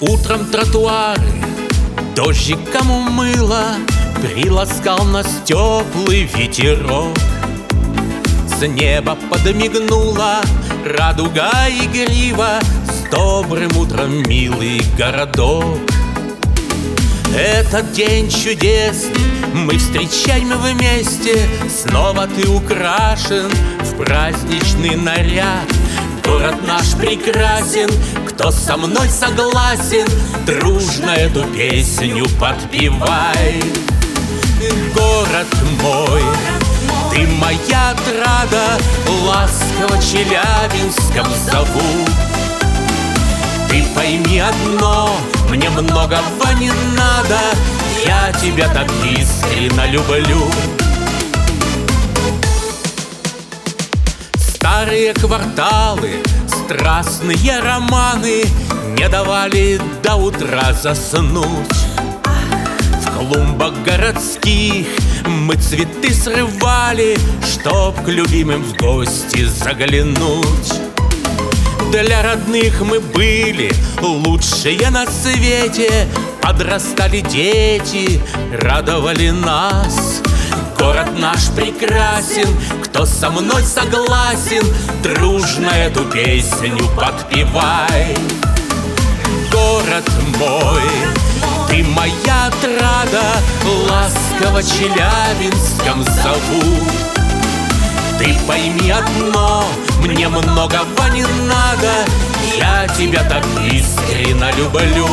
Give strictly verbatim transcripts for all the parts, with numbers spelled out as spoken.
Утром тротуары дождиком умыло, приласкал нас теплый ветерок. С неба подмигнула радуга игрива, с добрым утром, милый городок. Этот день чудесный мы встречаем вместе, снова ты украшен в праздничный наряд. Город наш прекрасен, кто со мной согласен, дружно эту песню подпевай. Город мой, ты моя отрада, ласково Челябинском зову. Ты пойми одно, мне многого не надо, я тебя так искренне люблю. Старые кварталы, страстные романы не давали до утра заснуть. В клумбах городских мы цветы срывали, чтоб к любимым в гости заглянуть. Для родных мы были лучшие на свете, подрастали дети, радовали нас. Город наш прекрасен, кто со мной согласен, дружно эту песню подпевай. Город мой, ты моя отрада, ласково Челябинском зову. Ты пойми одно, мне многого не надо, я тебя так искренне люблю.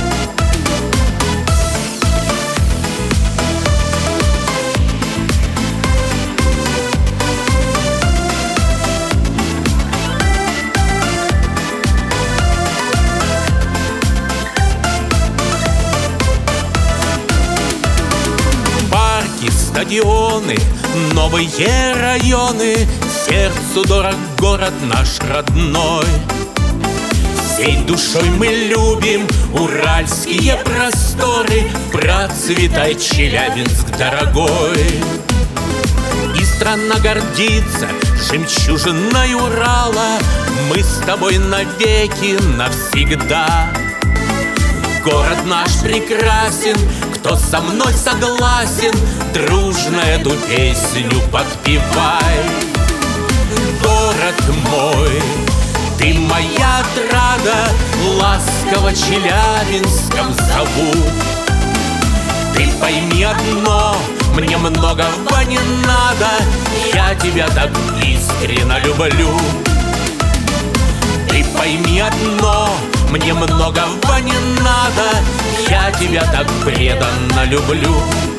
Стадионы, новые районы, сердцу дорог город наш родной. Всей душой мы любим уральские просторы, процветай, Челябинск дорогой. И страна гордится жемчужиной Урала, мы с тобой навеки навсегда. Город наш прекрасен, кто со мной согласен, дружно эту песню подпевай. Город мой, ты моя отрада, ласково Челябинском зову. Ты пойми одно, мне многого не надо, я тебя так искренне люблю. Ты пойми одно, мне многого не надо, я тебя так преданно люблю.